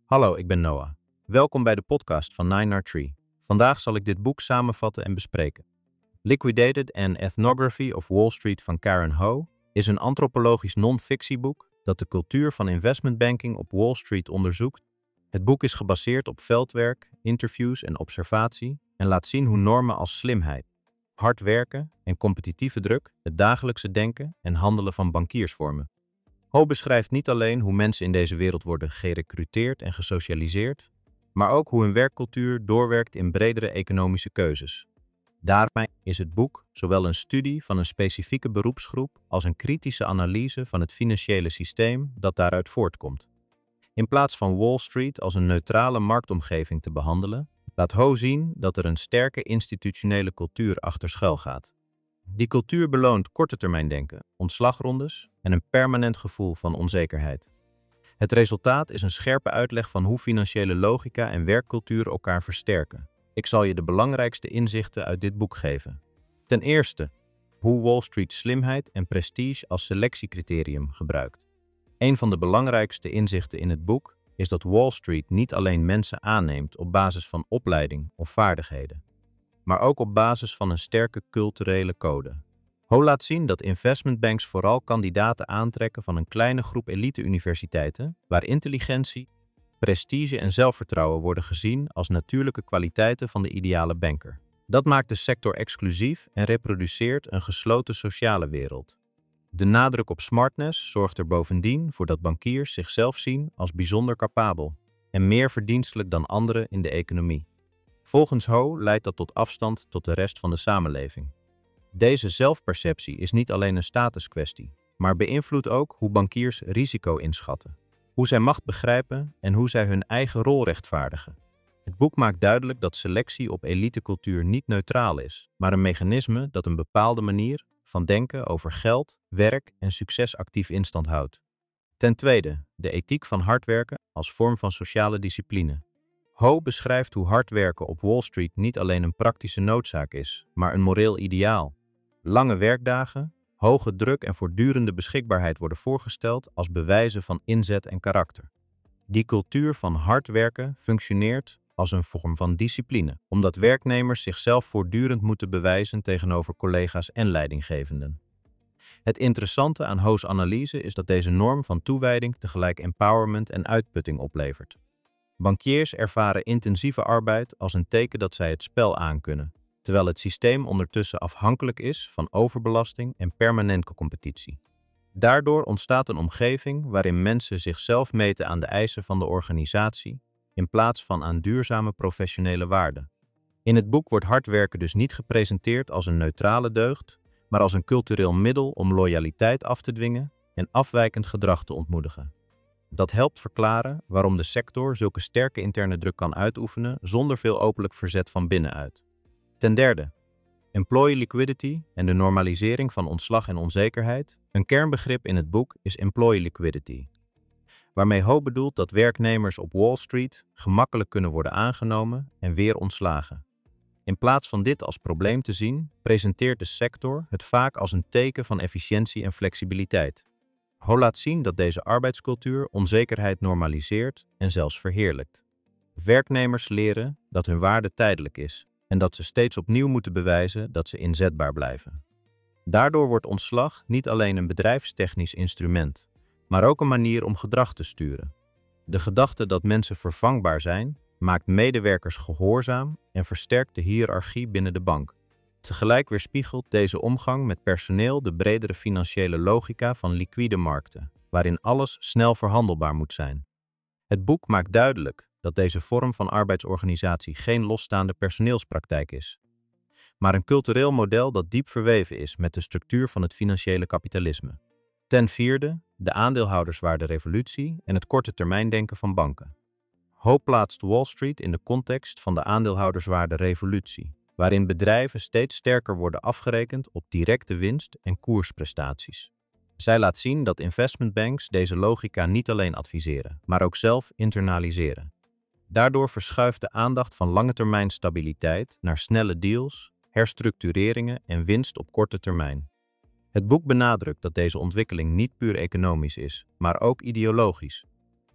Hallo, ik ben Noah. Welkom bij de podcast van 9R3. Vandaag zal ik dit boek samenvatten en bespreken. Liquidated: An Ethnography of Wall Street van Karen Ho is een antropologisch non-fictieboek dat de cultuur van investmentbanking op Wall Street onderzoekt. Het boek is gebaseerd op veldwerk, interviews en observatie en laat zien hoe normen als slimheid, hard werken en competitieve druk het dagelijkse denken en handelen van bankiers vormen. Ho beschrijft niet alleen hoe mensen in deze wereld worden gerecruiteerd en gesocialiseerd, maar ook hoe hun werkcultuur doorwerkt in bredere economische keuzes. Daarmee is het boek zowel een studie van een specifieke beroepsgroep als een kritische analyse van het financiële systeem dat daaruit voortkomt. In plaats van Wall Street als een neutrale marktomgeving te behandelen, laat Ho zien dat er een sterke institutionele cultuur achter schuil gaat. Die cultuur beloont kortetermijndenken, ontslagrondes en een permanent gevoel van onzekerheid. Het resultaat is een scherpe uitleg van hoe financiële logica en werkcultuur elkaar versterken. Ik zal je de belangrijkste inzichten uit dit boek geven. Ten eerste, hoe Wall Street slimheid en prestige als selectiecriterium gebruikt. Een van de belangrijkste inzichten in het boek is dat Wall Street niet alleen mensen aanneemt op basis van opleiding of vaardigheden, maar ook op basis van een sterke culturele code. Ho laat zien dat investmentbanks vooral kandidaten aantrekken van een kleine groep elite-universiteiten, waar intelligentie, prestige en zelfvertrouwen worden gezien als natuurlijke kwaliteiten van de ideale banker. Dat maakt de sector exclusief en reproduceert een gesloten sociale wereld. De nadruk op smartness zorgt er bovendien voor dat bankiers zichzelf zien als bijzonder capabel en meer verdienstelijk dan anderen in de economie. Volgens Ho leidt dat tot afstand tot de rest van de samenleving. Deze zelfperceptie is niet alleen een statuskwestie, maar beïnvloedt ook hoe bankiers risico inschatten, hoe zij macht begrijpen en hoe zij hun eigen rol rechtvaardigen. Het boek maakt duidelijk dat selectie op elitecultuur niet neutraal is, maar een mechanisme dat een bepaalde manier van denken over geld, werk en succes actief in stand houdt. Ten tweede, de ethiek van hard werken als vorm van sociale discipline. Ho beschrijft hoe hard werken op Wall Street niet alleen een praktische noodzaak is, maar een moreel ideaal. Lange werkdagen, hoge druk en voortdurende beschikbaarheid worden voorgesteld als bewijzen van inzet en karakter. Die cultuur van hard werken functioneert als een vorm van discipline, omdat werknemers zichzelf voortdurend moeten bewijzen tegenover collega's en leidinggevenden. Het interessante aan Ho's analyse is dat deze norm van toewijding tegelijk empowerment en uitputting oplevert. Bankiers ervaren intensieve arbeid als een teken dat zij het spel aankunnen, terwijl het systeem ondertussen afhankelijk is van overbelasting en permanente competitie. Daardoor ontstaat een omgeving waarin mensen zichzelf meten aan de eisen van de organisatie, in plaats van aan duurzame professionele waarden. In het boek wordt hard werken dus niet gepresenteerd als een neutrale deugd, maar als een cultureel middel om loyaliteit af te dwingen en afwijkend gedrag te ontmoedigen. Dat helpt verklaren waarom de sector zulke sterke interne druk kan uitoefenen zonder veel openlijk verzet van binnenuit. Ten derde, employee liquidity en de normalisering van ontslag en onzekerheid. Een kernbegrip in het boek is employee liquidity, waarmee Ho bedoelt dat werknemers op Wall Street gemakkelijk kunnen worden aangenomen en weer ontslagen. In plaats van dit als probleem te zien, presenteert de sector het vaak als een teken van efficiëntie en flexibiliteit. Ho laat zien dat deze arbeidscultuur onzekerheid normaliseert en zelfs verheerlijkt. Werknemers leren dat hun waarde tijdelijk is en dat ze steeds opnieuw moeten bewijzen dat ze inzetbaar blijven. Daardoor wordt ontslag niet alleen een bedrijfstechnisch instrument, maar ook een manier om gedrag te sturen. De gedachte dat mensen vervangbaar zijn, maakt medewerkers gehoorzaam en versterkt de hiërarchie binnen de bank. Tegelijk weerspiegelt deze omgang met personeel de bredere financiële logica van liquide markten, waarin alles snel verhandelbaar moet zijn. Het boek maakt duidelijk dat deze vorm van arbeidsorganisatie geen losstaande personeelspraktijk is, maar een cultureel model dat diep verweven is met de structuur van het financiële kapitalisme. Ten vierde, de aandeelhouderswaarderevolutie en het korte termijndenken van banken. Ho plaatst Wall Street in de context van de aandeelhouderswaarderevolutie, waarin bedrijven steeds sterker worden afgerekend op directe winst en koersprestaties. Zij laat zien dat investmentbanks deze logica niet alleen adviseren, maar ook zelf internaliseren. Daardoor verschuift de aandacht van langetermijn stabiliteit naar snelle deals, herstructureringen en winst op korte termijn. Het boek benadrukt dat deze ontwikkeling niet puur economisch is, maar ook ideologisch.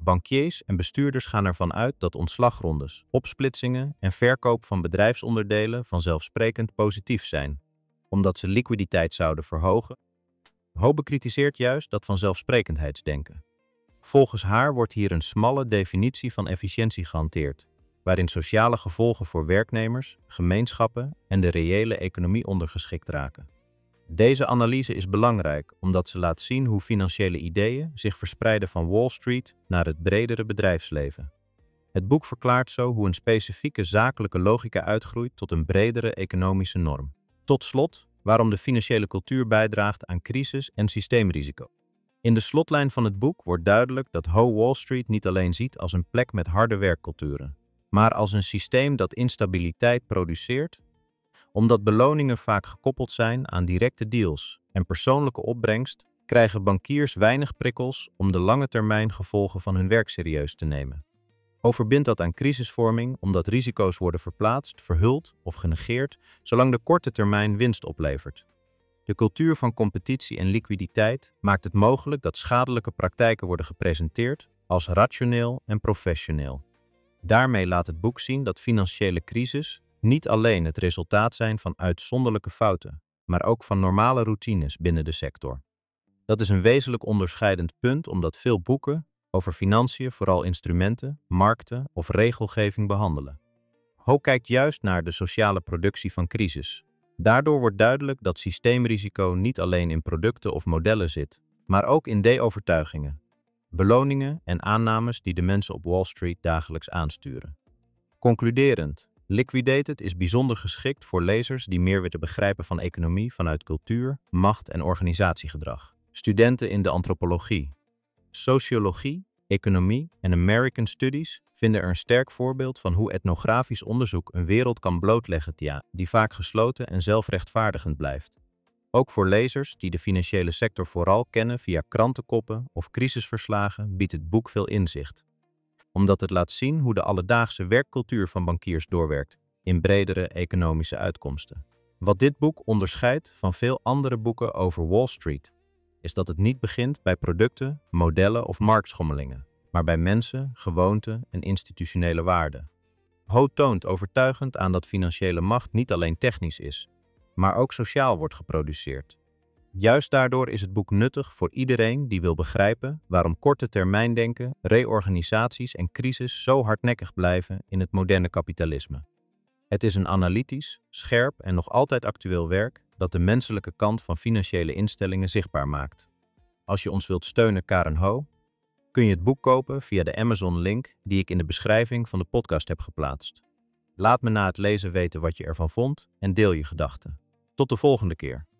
Bankiers en bestuurders gaan ervan uit dat ontslagrondes, opsplitsingen en verkoop van bedrijfsonderdelen vanzelfsprekend positief zijn, omdat ze liquiditeit zouden verhogen. Ho bekritiseert juist dat vanzelfsprekendheidsdenken. Volgens haar wordt hier een smalle definitie van efficiëntie gehanteerd, waarin sociale gevolgen voor werknemers, gemeenschappen en de reële economie ondergeschikt raken. Deze analyse is belangrijk omdat ze laat zien hoe financiële ideeën zich verspreiden van Wall Street naar het bredere bedrijfsleven. Het boek verklaart zo hoe een specifieke zakelijke logica uitgroeit tot een bredere economische norm. Tot slot, waarom de financiële cultuur bijdraagt aan crisis en systeemrisico. In de slotlijn van het boek wordt duidelijk dat Ho Wall Street niet alleen ziet als een plek met harde werkculturen, maar als een systeem dat instabiliteit produceert, omdat beloningen vaak gekoppeld zijn aan directe deals en persoonlijke opbrengst, krijgen bankiers weinig prikkels om de lange termijn gevolgen van hun werk serieus te nemen. Ho verbindt dat aan crisisvorming omdat risico's worden verplaatst, verhuld of genegeerd, zolang de korte termijn winst oplevert. De cultuur van competitie en liquiditeit maakt het mogelijk dat schadelijke praktijken worden gepresenteerd als rationeel en professioneel. Daarmee laat het boek zien dat financiële crisis niet alleen het resultaat zijn van uitzonderlijke fouten, maar ook van normale routines binnen de sector. Dat is een wezenlijk onderscheidend punt omdat veel boeken over financiën vooral instrumenten, markten of regelgeving behandelen. Ho kijkt juist naar de sociale productie van crisis. Daardoor wordt duidelijk dat systeemrisico niet alleen in producten of modellen zit, maar ook in de-overtuigingen, beloningen en aannames die de mensen op Wall Street dagelijks aansturen. Concluderend, Liquidated is bijzonder geschikt voor lezers die meer willen begrijpen van economie vanuit cultuur, macht en organisatiegedrag. Studenten in de antropologie, sociologie, economie en American Studies vinden er een sterk voorbeeld van hoe etnografisch onderzoek een wereld kan blootleggen die vaak gesloten en zelfrechtvaardigend blijft. Ook voor lezers die de financiële sector vooral kennen via krantenkoppen of crisisverslagen biedt het boek veel inzicht, omdat het laat zien hoe de alledaagse werkcultuur van bankiers doorwerkt in bredere economische uitkomsten. Wat dit boek onderscheidt van veel andere boeken over Wall Street, is dat het niet begint bij producten, modellen of marktschommelingen, maar bij mensen, gewoonten en institutionele waarden. Ho toont overtuigend aan dat financiële macht niet alleen technisch is, maar ook sociaal wordt geproduceerd. Juist daardoor is het boek nuttig voor iedereen die wil begrijpen waarom korte termijndenken, reorganisaties en crisis zo hardnekkig blijven in het moderne kapitalisme. Het is een analytisch, scherp en nog altijd actueel werk dat de menselijke kant van financiële instellingen zichtbaar maakt. Als je ons wilt steunen, Karen Ho, kun je het boek kopen via de Amazon-link die ik in de beschrijving van de podcast heb geplaatst. Laat me na het lezen weten wat je ervan vond en deel je gedachten. Tot de volgende keer.